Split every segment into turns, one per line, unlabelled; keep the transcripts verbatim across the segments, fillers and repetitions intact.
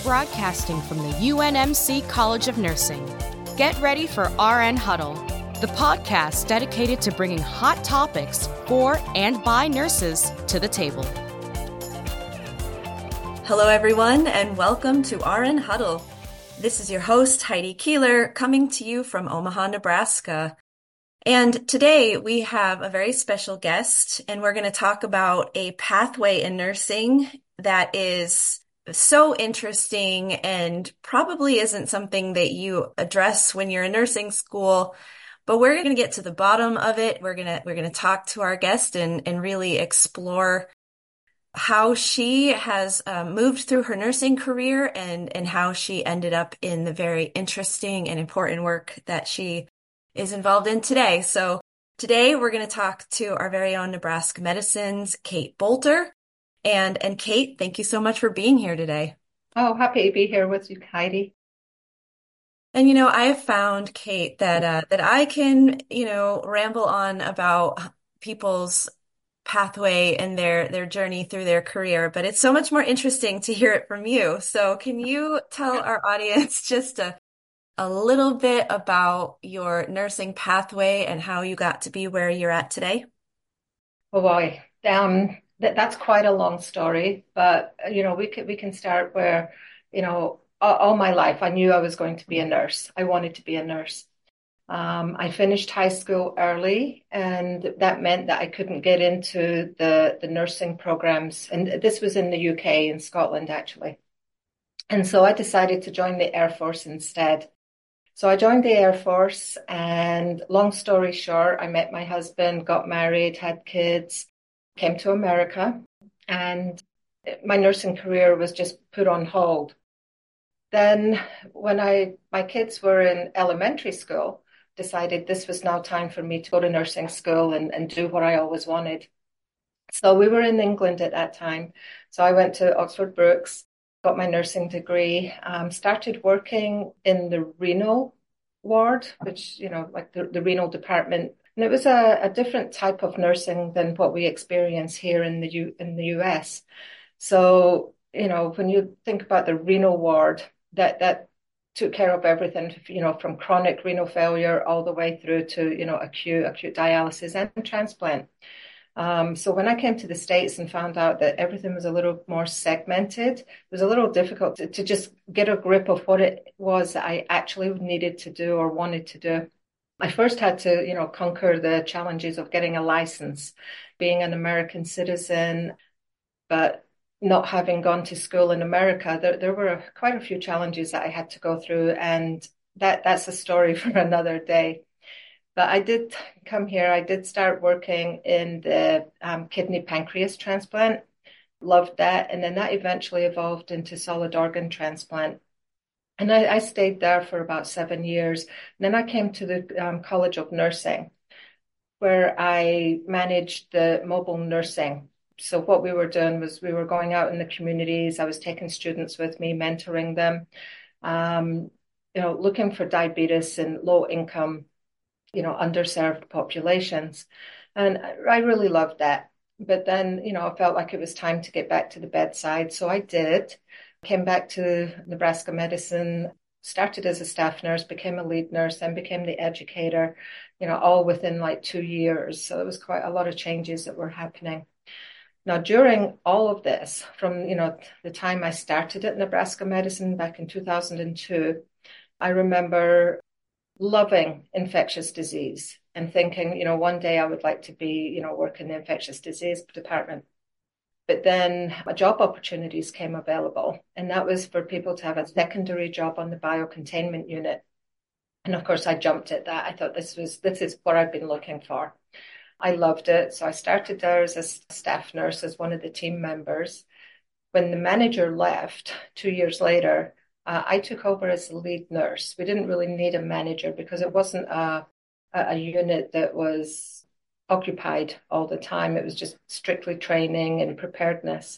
broadcasting from the U N M C College of Nursing. Get ready for R N Huddle, the podcast dedicated to bringing hot topics for and by nurses to the table.
Hello, everyone, and welcome to R N Huddle. This is your host, Heidi Keeler, coming to you from Omaha, Nebraska. And today we have a very special guest, and we're going to talk about a pathway in nursing that is so interesting and probably isn't something that you address when you're in nursing school, but we're going to get to the bottom of it. We're going to we're going to talk to our guest and, and really explore how she has um, moved through her nursing career and, and how she ended up in the very interesting and important work that she is involved in today. So today we're going to talk to our very own Nebraska Medicine's Kate Bolter. And, and Kate, thank you so much for being here today.
Oh, happy to be here with you, Heidi.
And, you know, I have found, Kate, that, uh, that I can, you know, ramble on about people's pathway and their, their journey through their career, but it's so much more interesting to hear it from you. So can you tell our audience just a a little bit about your nursing pathway and how you got to be where you're at today?
Oh boy, um, that, that's quite a long story, but you know, we can we can start where, you know, all, all my life I knew I was going to be a nurse. I wanted to be a nurse. Um, I finished high school early, and that meant that I couldn't get into the the nursing programs, and this was in the U K, in Scotland actually. And so I decided to join the Air Force instead. So I joined the Air Force, and long story short, I met my husband, got married, had kids, came to America, and my nursing career was just put on hold. Then when I my kids were in elementary school, decided this was now time for me to go to nursing school and, and do what I always wanted. So we were in England at that time. So I went to Oxford Brookes, got my nursing degree, um, started working in the renal ward, which, you know, like the, the renal department. And it was a, a different type of nursing than what we experience here in the U, in the U S. So, you know, when you think about the renal ward, that, that took care of everything, you know, from chronic renal failure all the way through to, you know, acute, acute dialysis and transplant. Um, so when I came to the States and found out that everything was a little more segmented, it was a little difficult to, to just get a grip of what it was that I actually needed to do or wanted to do. I first had to, you know, conquer the challenges of getting a license, being an American citizen, but not having gone to school in America. There, there were quite a few challenges that I had to go through, and that, that's a story for another day. But I did come here. I did start working in the um, kidney pancreas transplant. Loved that. And then that eventually evolved into solid organ transplant. And I, I stayed there for about seven years. And then I came to the um, College of Nursing, where I managed the mobile nursing. So what we were doing was we were going out in the communities. I was taking students with me, mentoring them, um, you know, looking for diabetes in low income, you know, underserved populations. And I really loved that. But then, you know, I felt like it was time to get back to the bedside. So I did, came back to Nebraska Medicine, started as a staff nurse, became a lead nurse, then became the educator, you know, all within like two years. So it was quite a lot of changes that were happening. Now, during all of this, from, you know, the time I started at Nebraska Medicine back in two thousand two, I remember loving infectious disease and thinking, you know, one day I would like to be, you know, work in the infectious disease department. But then job opportunities came available, and that was for people to have a secondary job on the biocontainment unit. And of course, I jumped at that. I thought this was, this is what I've been looking for. I loved it. So I started there as a staff nurse, as one of the team members. When the manager left two years later, Uh, I took over as the lead nurse. We didn't really need a manager because it wasn't a, a unit that was occupied all the time. It was just strictly training and preparedness.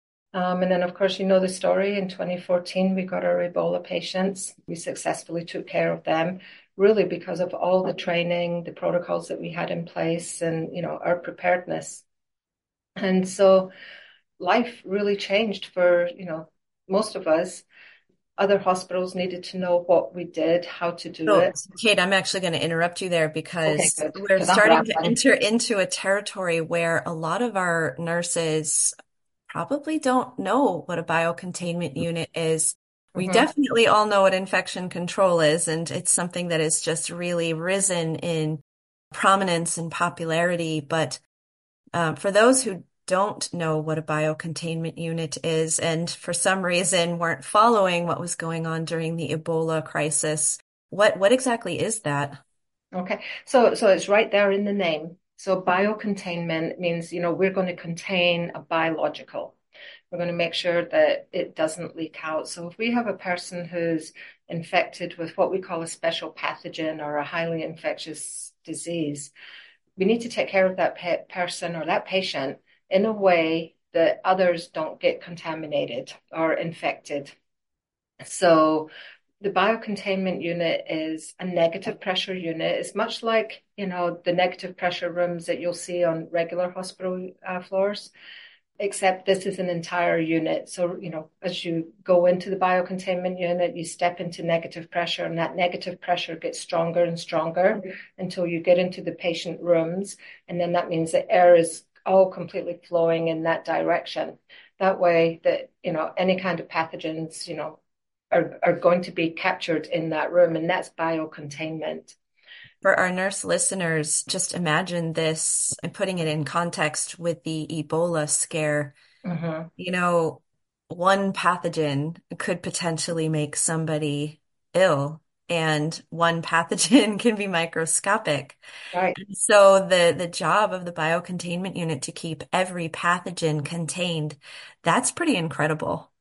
Um, and then, of course, you know the story. In twenty fourteen, we got our Ebola patients. We successfully took care of them, really because of all the training, the protocols that we had in place, and, you know, our preparedness. And so life really changed for, you know, most of us, other hospitals needed to know what we did, how to do
So,
it.
Kate, I'm actually going to interrupt you there
Okay,
because
good,
we're
because I'm
starting to
rambling.
enter into a territory where a lot of our nurses probably don't know what a biocontainment unit is. We
Hmm.
definitely all know what infection control is, and it's something that has just really risen in prominence and popularity. But um, for those who don't know what a biocontainment unit is, and for some reason weren't following what was going on during the Ebola crisis, what what exactly is that?
Okay, so so it's right there in the name. So biocontainment means, you know, we're going to contain a biological. We're going to make sure that it doesn't leak out. So if we have a person who's infected with what we call a special pathogen or a highly infectious disease, we need to take care of that pe person or that patient in a way that others don't get contaminated or infected. So the biocontainment unit is a negative pressure unit. It's much like, you know, the negative pressure rooms that you'll see on regular hospital uh, floors, except this is an entire unit. So, you know, as you go into the biocontainment unit, you step into negative pressure, and that negative pressure gets stronger and stronger until you get into the patient rooms. And then that means the air is all completely flowing in that direction. That way that, you know, any kind of pathogens, you know, are, are going to be captured in that room, and that's biocontainment.
For our nurse listeners, just imagine this and putting it in context with the Ebola scare.
Mm-hmm.
You know, one pathogen could potentially make somebody ill, and one pathogen can be microscopic.
Right.
And so the the job of the biocontainment unit to keep every pathogen contained, that's pretty incredible.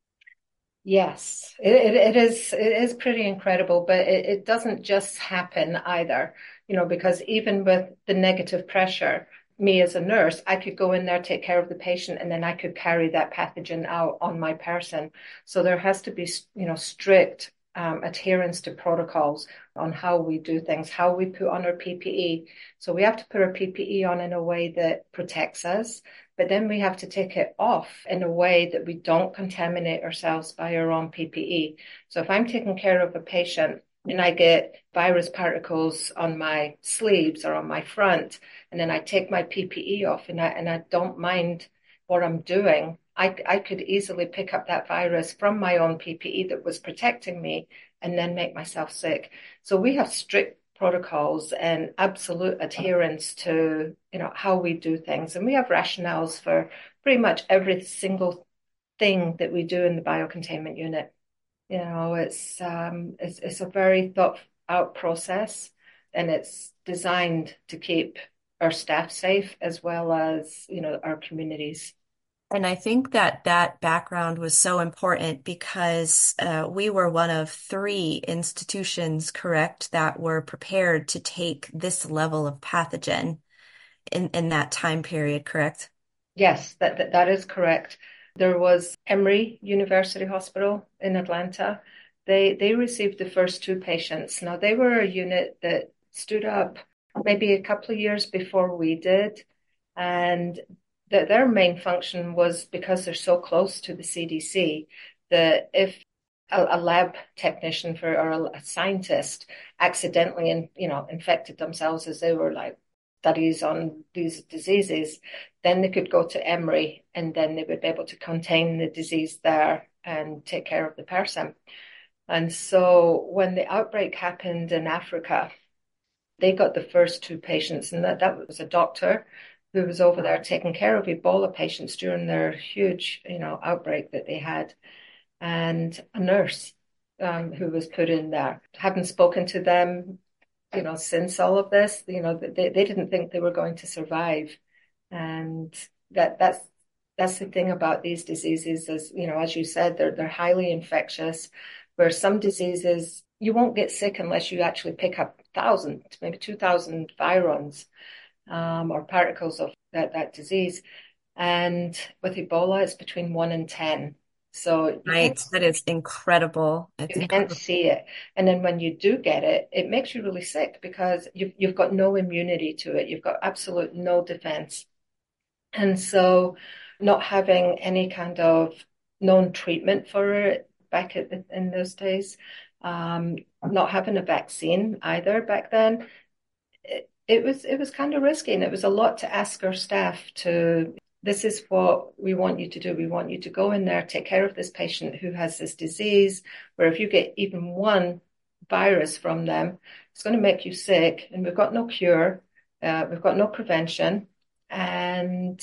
Yes, it, it, it is it is pretty incredible, but it, it doesn't just happen either, you know, because even with the negative pressure, me as a nurse, I could go in there, take care of the patient, and then I could carry that pathogen out on my person. So there has to be, you know, strict um, adherence to protocols on how we do things, how we put on our P P E. So we have to put our P P E on in a way that protects us, but then we have to take it off in a way that we don't contaminate ourselves by our own P P E. So if I'm taking care of a patient and I get virus particles on my sleeves or on my front, and then I take my P P E off and I, and I don't mind what I'm doing, I, I could easily pick up that virus from my own P P E that was protecting me and then make myself sick. So we have strict protocols and absolute adherence to, you know, how we do things. And we have rationales for pretty much every single thing that we do in the biocontainment unit. You know, it's um it's it's a very thought out process, and it's designed to keep our staff safe as well as, you know, our communities.
And I think that that background was so important because uh, we were one of three institutions, correct, that were prepared to take this level of pathogen in, in that time period, correct?
Yes, that, that that is correct. There was Emory University Hospital in Atlanta. They they received the first two patients. Now they were a unit that stood up maybe a couple of years before we did, and that their main function was because they're so close to the C D C that if a, a lab technician for or a, a scientist accidentally and you know infected themselves as they were like studies on these diseases, then they could go to Emory and then they would be able to contain the disease there and take care of the person. And so when the outbreak happened in Africa, they got the first two patients, and that, that was a doctor who was over there taking care of Ebola patients during their huge, you know, outbreak that they had, and a nurse um, who was put in there. Haven't spoken to them, you know, since all of this. You know, they they didn't think they were going to survive, and that that's that's the thing about these diseases, is, you know, as you said, they're they're highly infectious, where some diseases you won't get sick unless you actually pick up a thousand, maybe two thousand virons um, or particles of that, that disease. And with Ebola, it's between one and ten. So you can't
Right. That is incredible. It's
you can't
incredible.
see it. And then when you do get it, it makes you really sick because you've you've got no immunity to it. You've got absolute no defense. And so not having any kind of known treatment for it back at, in those days. Um, not having a vaccine either back then, it, it was it was kind of risky, and it was a lot to ask our staff to. This is what we want you to do. We want you to go in there, take care of this patient who has this disease, where if you get even one virus from them, it's going to make you sick, and we've got no cure, uh, we've got no prevention, and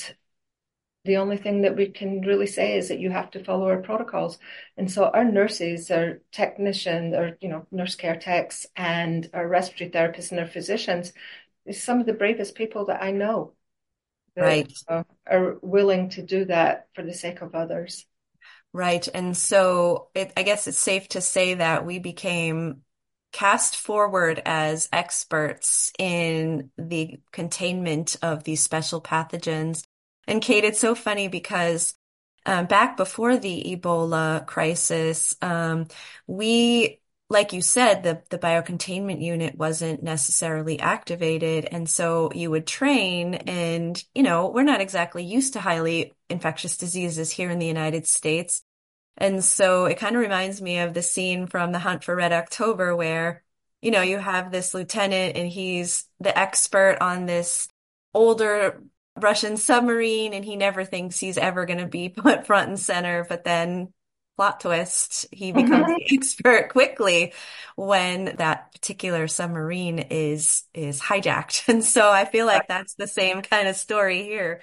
the only thing that we can really say is that you have to follow our protocols. And so our nurses, our technicians, or you know, nurse care techs, and our respiratory therapists and our physicians is some of the bravest people that I know that
Right.
uh, are willing to do that for the sake of others.
Right. And so it, I guess it's safe to say that we became cast forward as experts in the containment of these special pathogens. And Kate, it's so funny because um, back before the Ebola crisis, um, we, like you said, the, the biocontainment unit wasn't necessarily activated. And so you would train and, you know, we're not exactly used to highly infectious diseases here in the United States. And so it kind of reminds me of the scene from The Hunt for Red October where, you know, you have this lieutenant and he's the expert on this older Russian submarine and he never thinks he's ever going to be put front and center. But then plot twist, he becomes the expert quickly when that particular submarine is is hijacked. And so I feel like that's the same kind of story here.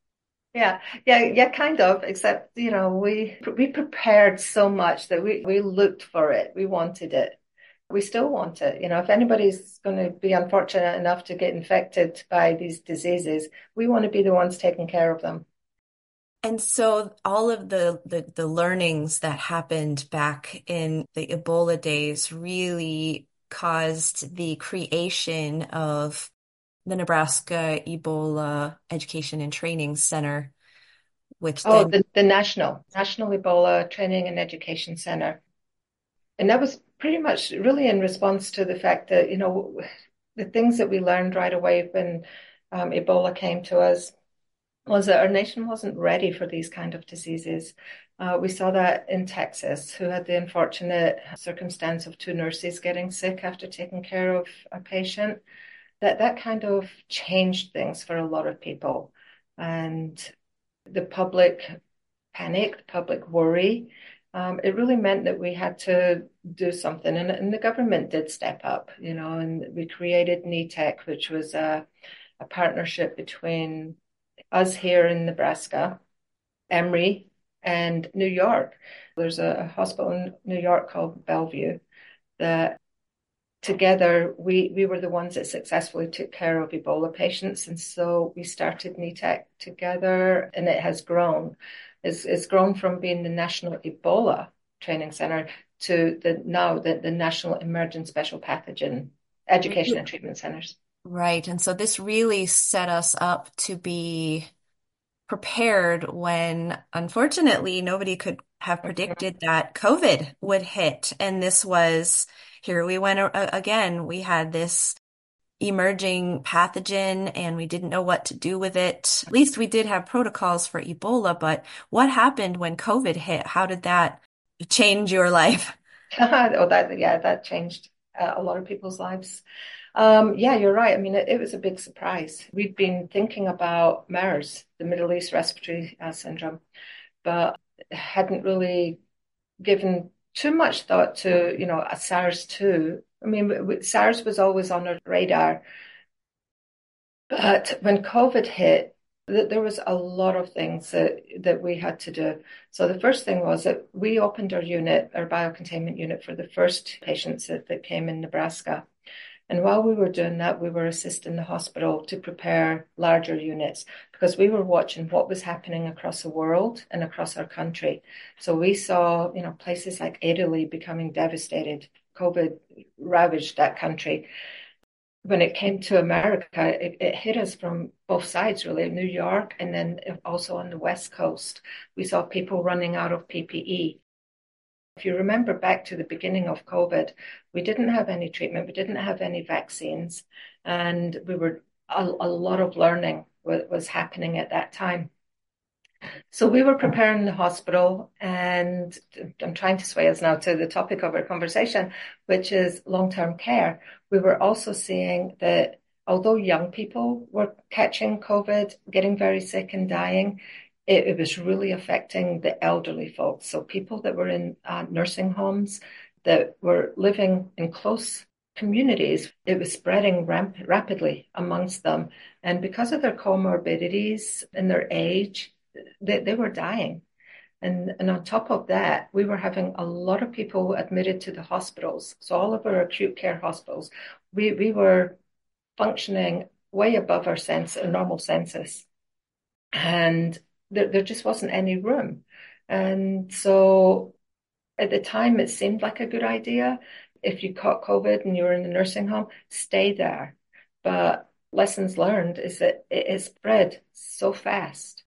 Yeah, yeah, yeah, kind of, except, you know, we we prepared so much that we, we looked for it. We wanted it. We still want it. You know, if anybody's going to be unfortunate enough to get infected by these diseases, we want to be the ones taking care of them.
And so all of the, the the learnings that happened back in the Ebola days really caused the creation of the Nebraska Ebola Education and Training Center, which
Oh,
then,
the, the National, National Ebola Training and Education Center. And that was pretty much really in response to the fact that, you know, the things that we learned right away when um, Ebola came to us was that our nation wasn't ready for these kind of diseases. Uh, we saw that in Texas, who had the unfortunate circumstance of two nurses getting sick after taking care of a patient. That that kind of changed things for a lot of people. And the public panic, the public worry, um, it really meant that we had to do something. And, and the government did step up, you know, and we created NETEC, which was a, a partnership between us here in Nebraska, Emory, and New York. There's a, a hospital in New York called Bellevue that together we we were the ones that successfully took care of Ebola patients. And so we started NETEC together, and it has grown. It's, it's grown from being the National Ebola Training Center to the now the, the National Emergent Special Pathogen Education and Treatment Centers.
right. And so this really set us up to be prepared when, unfortunately, nobody could have predicted that COVID would hit. And this was, here we went a- again. We had this emerging pathogen and we didn't know what to do with it. At least we did have protocols for Ebola, but what happened when COVID hit? How did that change your life?
Oh, that yeah, that changed uh, a lot of people's lives. Um, yeah, you're right. I mean, it, it was a big surprise. We'd been thinking about MERS, the Middle East Respiratory uh, Syndrome, but hadn't really given too much thought to, you know, a SARS two. I mean, SARS was always on our radar, but when COVID hit, there was a lot of things that, that we had to do. So the first thing was that we opened our unit, our biocontainment unit, for the first patients that, that came in Nebraska. And while we were doing that, we were assisting the hospital to prepare larger units because we were watching what was happening across the world and across our country. So we saw, you know, places like Italy becoming devastated. COVID ravaged that country. When it came to America, it, it hit us from both sides, really, New York and then also on the West Coast. We saw people running out of P P E. If you remember back to the beginning of COVID, we didn't have any treatment, we didn't have any vaccines, and we were a, a lot of learning was, was happening at that time. So we were preparing the hospital, and I'm trying to sway us now to the topic of our conversation, which is long-term care. We were also seeing that although young people were catching COVID, getting very sick and dying, it, it was really affecting the elderly folks. So people that were in uh, nursing homes that were living in close communities, it was spreading ramp rapidly amongst them. And because of their comorbidities and their age, they, they were dying. And, and on top of that, we were having a lot of people admitted to the hospitals. So all of our acute care hospitals, we, we were functioning way above our sense, our normal census. And there, there just wasn't any room. And so at the time, it seemed like a good idea. If you caught COVID and you were in the nursing home, stay there. But lessons learned is that it is spread so fast.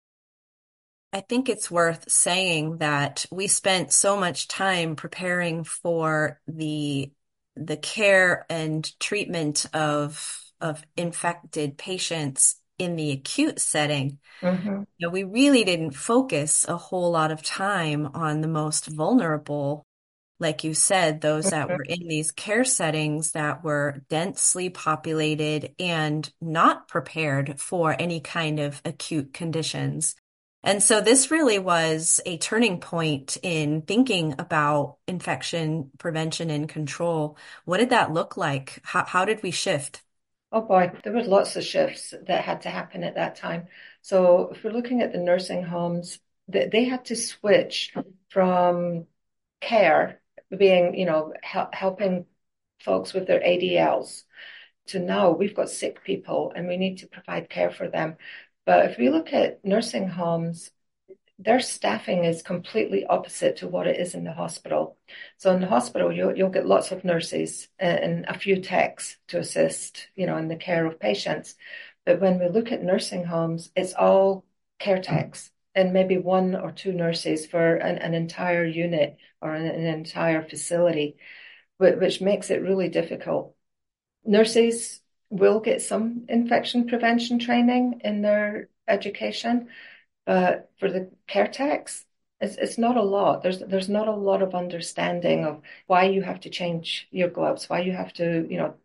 I think it's worth saying that we spent so much time preparing for the the care and treatment of of infected patients in the acute setting.
Mm-hmm.
You know, we really didn't focus a whole lot of time on the most vulnerable, like you said, those that
Mm-hmm.
were in these care settings that were densely populated and not prepared for any kind of acute conditions. And so this really was a turning point in thinking about infection prevention and control. What did that look like? How, how did we shift?
Oh boy, there was lots of shifts that had to happen at that time. So if we're looking at the nursing homes, they, they had to switch from care, being, you know, hel helping folks with their A D Ls, to now we've got sick people and we need to provide care for them. But if we look at nursing homes, their staffing is completely opposite to what it is in the hospital. So in the hospital, you'll, you'll get lots of nurses and a few techs to assist, you know, in the care of patients. But when we look at nursing homes, it's all care techs and maybe one or two nurses for an, an entire unit or an, an entire facility, which makes it really difficult. Nurses will get some infection prevention training in their education, but for the care techs, it's, it's not a lot. There's there's not a lot of understanding of why you have to change your gloves, why you have to, you know,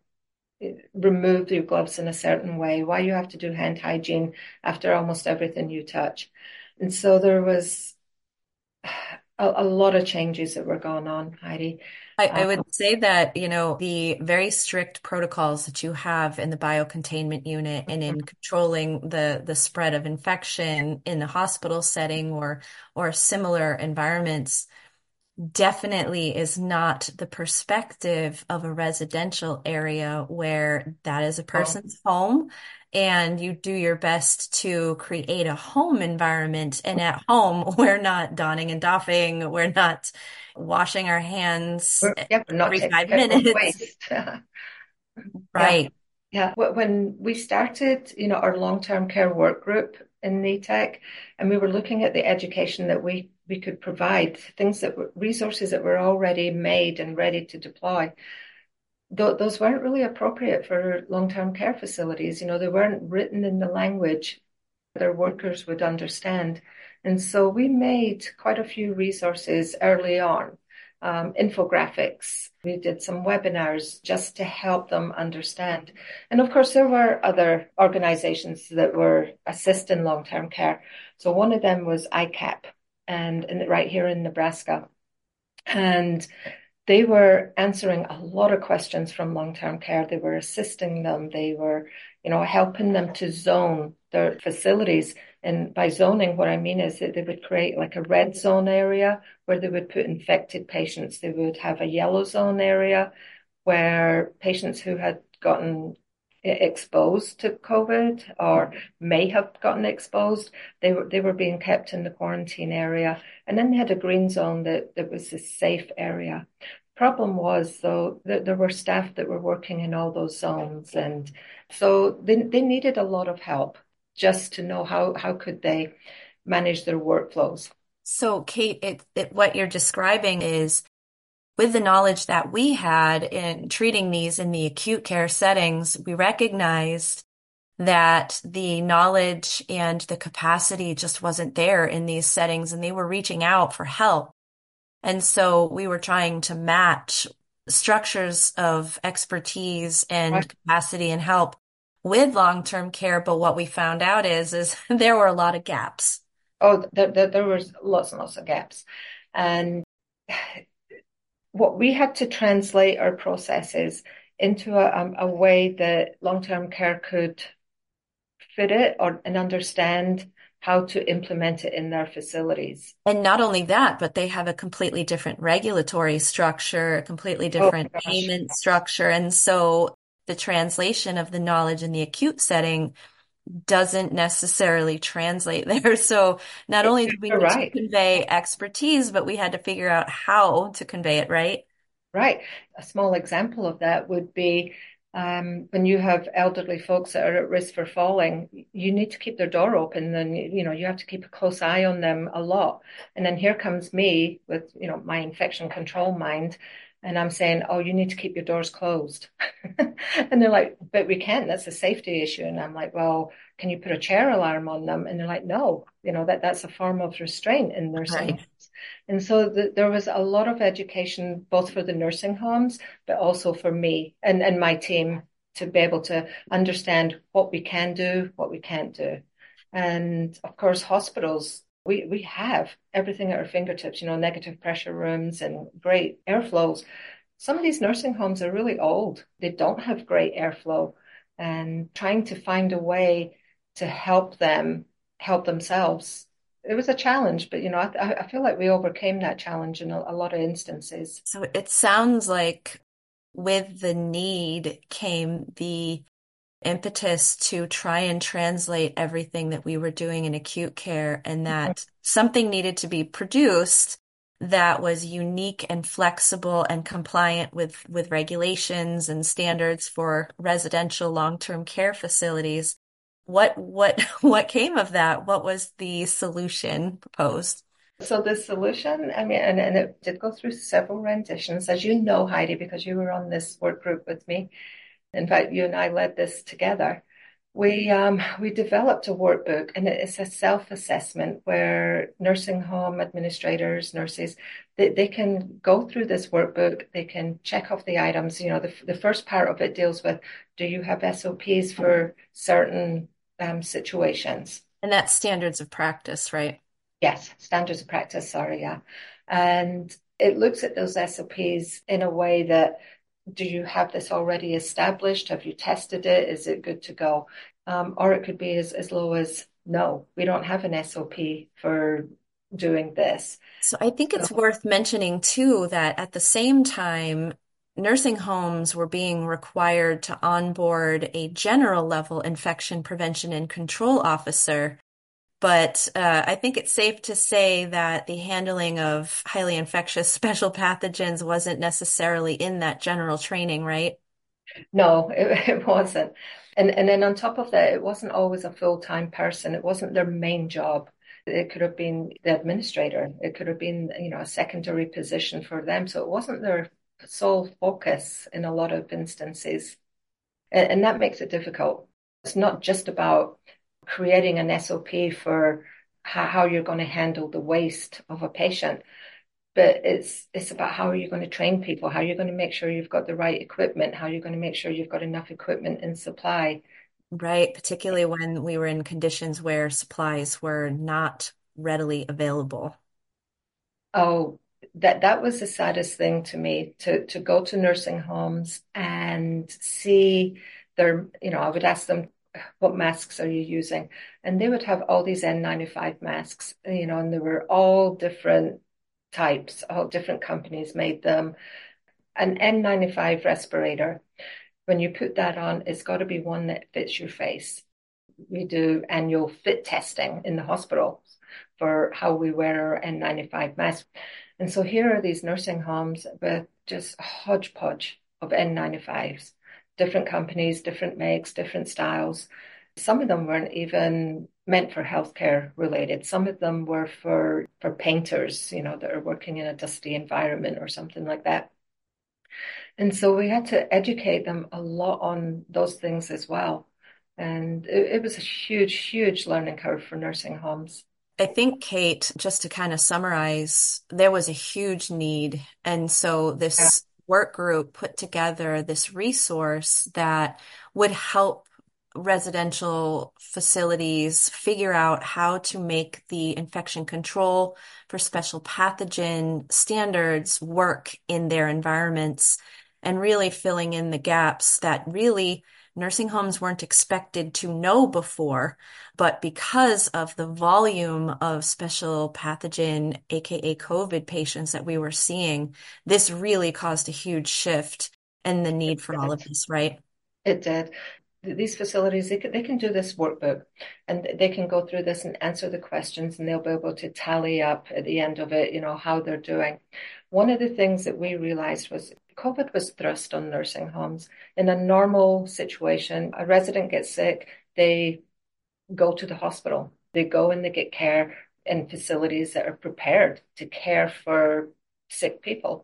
remove your gloves in a certain way, why you have to do hand hygiene after almost everything you touch. And so there was a, a lot of changes that were going on, Heidi.
I, I
Um,
would say that, you know, the very strict protocols that you have in the biocontainment unit and in controlling the the spread of infection in the hospital setting or or similar environments definitely is not the perspective of a residential area where that is a
oh,
person's home and you do your best to create a home environment. And at home, we're not donning and doffing, we're not washing our hands
we're, yeah, we're not
every
taking
five
care of
minutes.
waste. Yeah.
Right.
Yeah, when we started, you know, our long-term care work group in NATEC, and we were looking at the education that we we could provide, things that were resources that were already made and ready to deploy. Th those weren't really appropriate for long-term care facilities. You know, they weren't written in the language their workers would understand. And so we made quite a few resources early on, um, infographics. We did some webinars just to help them understand. And of course, there were other organizations that were assisting long-term care. So one of them was I CAP, and, and right here in Nebraska. And they were answering a lot of questions from long-term care. They were assisting them. They were, you know, helping them to zone their facilities. And by zoning, what I mean is that they would create like a red zone area where they would put infected patients. They would have a yellow zone area where patients who had gotten exposed to COVID or may have gotten exposed, they were they were being kept in the quarantine area. And then they had a green zone that, that was a safe area. Problem was, though, that there were staff that were working in all those zones. And so they, they needed a lot of help just to know how, how could they manage their workflows.
So, Kate, it, it, what you're describing is with the knowledge that we had in treating these in the acute care settings, we recognized that the knowledge and the capacity just wasn't there in these settings, and they were reaching out for help. And so we were trying to match structures of expertise and
Right.
capacity and help with long-term care. But what we found out is, is there were a lot of gaps.
Oh, there, there, there was lots and lots of gaps. And what we had to translate our processes into a, a way that long-term care could fit it or and understand how to implement it in their facilities.
And not only that, but they have a completely different regulatory structure, a completely
Oh
different
my gosh.
payment structure. And so the translation of the knowledge in the acute setting doesn't necessarily translate there. So not only did we
You're
need to
right.
convey expertise, but we had to figure out how to convey it, right?
Right. A small example of that would be um, when you have elderly folks that are at risk for falling, you need to keep their door open, and you know you have to keep a close eye on them a lot. And then here comes me with you know my infection control mind, and I'm saying, "Oh, you need to keep your doors closed." And they're like, "But we can't. That's a safety issue." And I'm like, "Well, can you put a chair alarm on them?" And they're like, "No, you know that that's a form of restraint in nursing
Right.
homes." And so the, there was a lot of education, both for the nursing homes, but also for me and, and my team to be able to understand what we can do, what we can't do. And of course, hospitals, we, we have everything at our fingertips, you know, negative pressure rooms and great airflows. Some of these nursing homes are really old. They don't have great airflow, and trying to find a way to help them help themselves, it was a challenge, but you know, I, I feel like we overcame that challenge in a, a lot of instances.
So it sounds like with the need came the impetus to try and translate everything that we were doing in acute care, and that something needed to be produced that was unique and flexible and compliant with, with regulations and standards for residential long-term care facilities. What, what, what came of that? What was the solution proposed?
So the solution, I mean, and, and it did go through several renditions, as you know, Heidi, because you were on this work group with me. In fact, you and I led this together. We um, we developed a workbook, and it's a self-assessment where nursing home administrators, nurses, they, they can go through this workbook. They can check off the items. You know, the the first part of it deals with, do you have S O Ps for certain um, situations?
And that's standards of practice, right?
Yes, standards of practice. Sorry, yeah, and it looks at those S O Ps in a way that, do you have this already established? Have you tested it? Is it good to go? Um, or it could be as, as low as, no, we don't have an S O P for doing this.
So I think it's
So,
worth mentioning too that at the same time, nursing homes were being required to onboard a general level infection prevention and control officer. But uh, I think it's safe to say that the handling of highly infectious special pathogens wasn't necessarily in that general training, right?
no, it, it wasn't. And, and then on top of that, it wasn't always a full-time person. It wasn't their main job. It could have been the administrator. It could have been, you know, a secondary position for them. So it wasn't their sole focus in a lot of instances. And, and that makes it difficult. It's not just about creating an S O P for how, how you're going to handle the waste of a patient, but it's it's about how are you going to train people, how you're going to make sure you've got the right equipment, how you're going to make sure you've got enough equipment in supply.
Right, particularly when we were in conditions where supplies were not readily available.
Oh, that that was the saddest thing to me, to to go to nursing homes and see their, you know, I would ask them, what masks are you using? And they would have all these N ninety-five masks, you know, and they were all different types, all different companies made them. An N ninety-five respirator, when you put that on, it's got to be one that fits your face. We do annual fit testing in the hospital for how we wear our N ninety-five masks. And so here are these nursing homes with just a hodgepodge of N ninety-fives, different companies, different makes, different styles. Some of them weren't even meant for healthcare related. Some of them were for, for painters, you know, that are working in a dusty environment or something like that. And so we had to educate them a lot on those things as well. And it, it was a huge, huge learning curve for nursing homes.
I think, Kate, just to kind of summarize, there was a huge need. And so
Yeah,
this work group put together this resource that would help residential facilities figure out how to make the infection control for special pathogen standards work in their environments and really filling in the gaps that really nursing homes weren't expected to know before. But because of the volume of special pathogen, aka COVID patients that we were seeing, this really caused a huge shift in the need for all of
it,
this, right?
it did. These facilities, they can, they can do this workbook and they can go through this and answer the questions and they'll be able to tally up at the end of it, you know, how they're doing. One of the things that we realized was COVID was thrust on nursing homes. In a normal situation, a resident gets sick, they go to the hospital. They go and they get care in facilities that are prepared to care for sick people.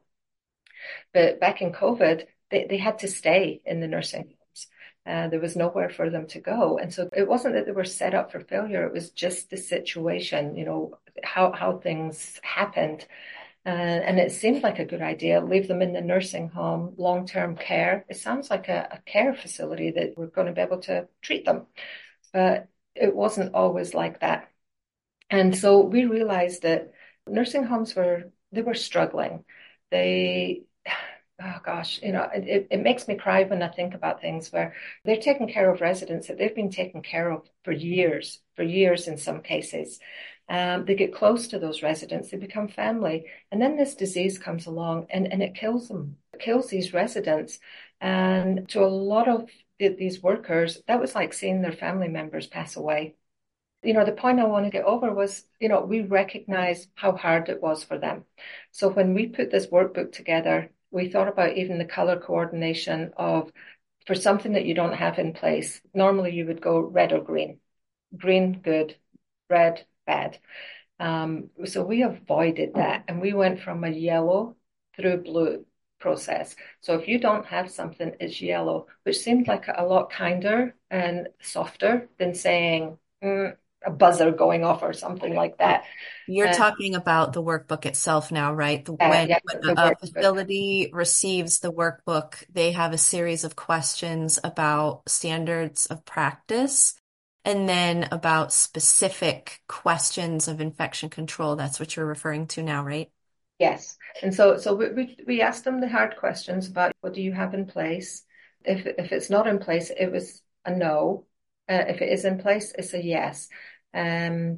But back in COVID, they, they had to stay in the nursing homes. Uh, there was nowhere for them to go. And so it wasn't that they were set up for failure. It was just the situation, you know, how, how things happened. Uh, and it seemed like a good idea. Leave them in the nursing home, long-term care. It sounds like a, a care facility that we're going to be able to treat them. But it wasn't always like that. And so we realized that nursing homes were, they were struggling. They, oh gosh, you know, it, it makes me cry when I think about things where they're taking care of residents that they've been taken care of for years, for years in some cases. Um, they get close to those residents, they become family. And then this disease comes along and, and it kills them, it kills these residents. And to a lot of these workers, that was like seeing their family members pass away. You know, the point I want to get over was, you know, we recognize how hard it was for them. So when we put this workbook together, we thought about even the color coordination of, for something that you don't have in place, normally you would go red or green. Green, good. Red, bad. Um, so we avoided that and we went from a yellow through blue process. So if you don't have something, it's yellow, which seemed like a lot kinder and softer than saying mm, a buzzer going off or something like that.
You're
Uh,
talking about the workbook itself now, right? The-
yeah,
When,
yeah,
when
the
a
workbook.
facility receives the workbook, they have a series of questions about standards of practice and then about specific questions of infection control. That's what you're referring to now, right?
Yes. And so so we, we we asked them the hard questions about what do you have in place? If if it's not in place, it was a no. Uh, if it is in place, it's a yes. Um,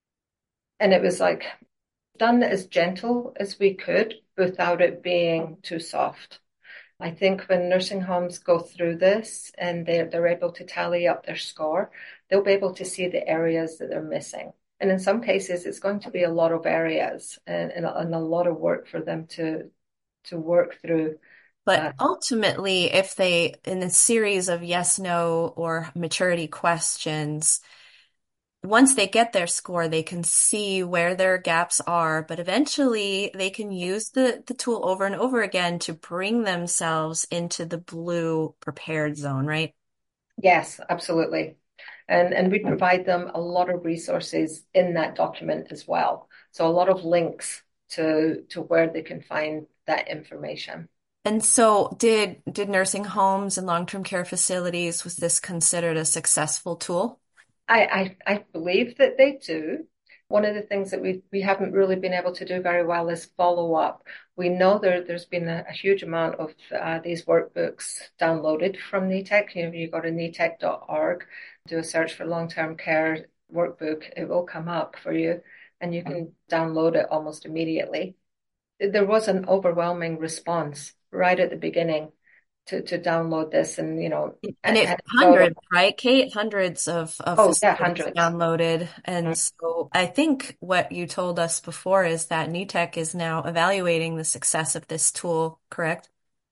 and it was like done as gentle as we could without it being too soft. I think when nursing homes go through this and they're, they're able to tally up their score, they'll be able to see the areas that they're missing. And in some cases, it's going to be a lot of areas and, and, a, and a lot of work for them to to work through.
But
But
ultimately, if they, in a series of yes, no, or maturity questions, once they get their score, they can see where their gaps are, but eventually they can use the, the tool over and over again to bring themselves into the blue prepared zone, right?
yes, absolutely. And and we provide them a lot of resources in that document as well. So a lot of links to to where they can find that information.
And so did did nursing homes and long-term care facilities, was this considered a successful tool?
I, I, I believe that they do. One of the things that we we haven't really been able to do very well is follow up. We know there there's been a, a huge amount of uh, these workbooks downloaded from NETEC. You know, you go to netec dot org, do a search for long-term care workbook, it will come up for you, and you can download it almost immediately. There was an overwhelming response right at the beginning to to download this, and you know,
And
and,
it's
and so
hundreds, right, Kate? Hundreds of, of
oh yeah,
facilities
hundreds.
downloaded. And so I think what you told us before is that NETEC is now evaluating the success of this tool, correct?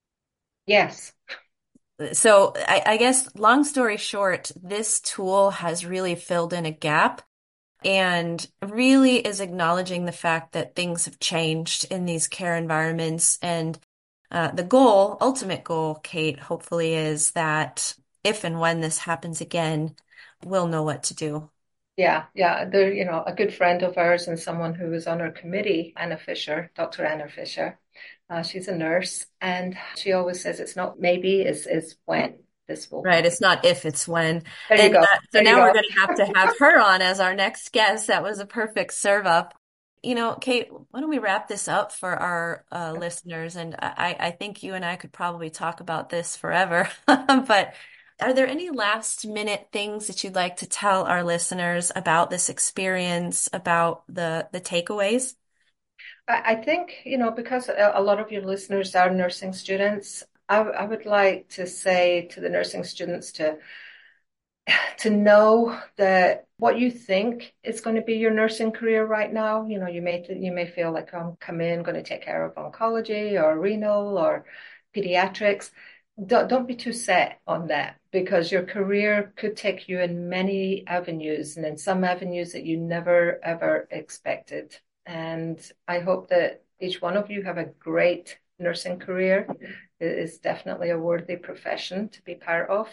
Yes.
So I, I guess long story short, this tool has really filled in a gap and really is acknowledging the fact that things have changed in these care environments. And uh, the goal, ultimate goal, Kate, hopefully is that if and when this happens again, we'll know what to do.
Yeah, yeah. They're, you know, a good friend of ours and someone who was on our committee, Anna Fisher, Doctor Anna Fisher. Uh, she's a nurse, and she always says it's not maybe, it's, it's when this will
Right.
come.
It's not if, it's when.
There you
And
go.
uh, so
There you
now we're
go.
going to have to have her on as our next guest. That was a perfect serve up. You know, Kate, why don't we wrap this up for our uh, listeners? And I, I think you and I could probably talk about this forever. But are there any last minute things that you'd like to tell our listeners about this experience, about the the takeaways?
I, I think, you know, because a, a lot of your listeners are nursing students, I, w- I would like to say to the nursing students to to know that what you think is going to be your nursing career right now, you know, you may you may feel like I'm come in going to take care of oncology or renal or pediatrics. Don't, don't be too set on that because your career could take you in many avenues and in some avenues that you never ever expected. And I hope that each one of you have a great nursing career. It is definitely a worthy profession to be part of.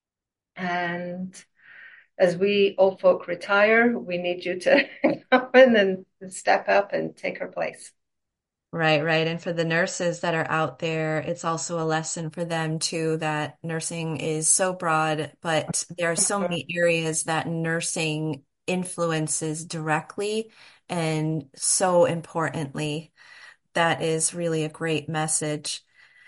And as we old folk retire, we need you to come in and step up and take her place.
Right, right. And for the nurses that are out there, it's also a lesson for them too that nursing is so broad, but there are so many areas that nursing influences directly and so importantly. That is really a great message.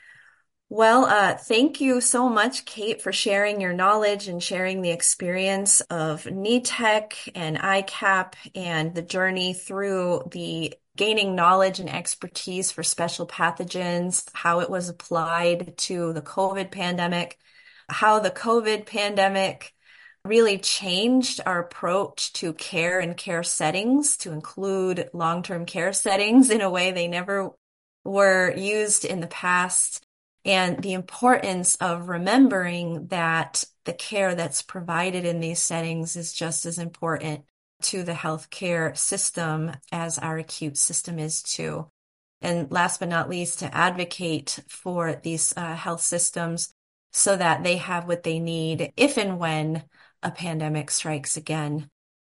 Well, uh, thank you so much, Kate, for sharing your knowledge and sharing the experience of NETEC and I CAP and the journey through the gaining knowledge and expertise for special pathogens, how it was applied to the COVID pandemic, how the COVID pandemic really changed our approach to care and care settings to include long-term care settings in a way they never were used in the past. And the importance of remembering that the care that's provided in these settings is just as important to the healthcare system as our acute system is too. And last but not least, to advocate for these uh, health systems so that they have what they need if and when a pandemic strikes again.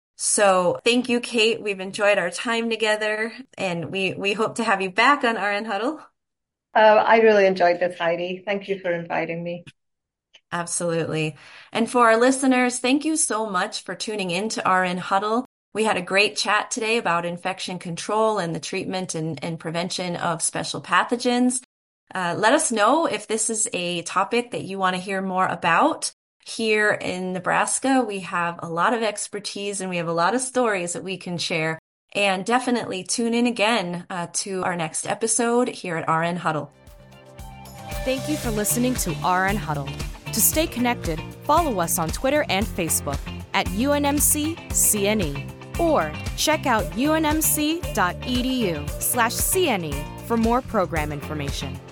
So thank you, Kate. We've enjoyed our time together, and we, we hope to have you back on R N Huddle.
Uh, I really enjoyed this, Heidi. Thank you for inviting me.
Absolutely. And for our listeners, thank you so much for tuning in to R N Huddle. We had a great chat today about infection control and the treatment and, and prevention of special pathogens. Uh, let us know if this is a topic that you want to hear more about. Here in Nebraska, we have a lot of expertise and we have a lot of stories that we can share. And definitely tune in again uh, to our next episode here at R N Huddle.
Thank you for listening to R N Huddle. To stay connected, follow us on Twitter and Facebook at U N M C C N E or check out U N M C dot E D U slash C N E for more program information.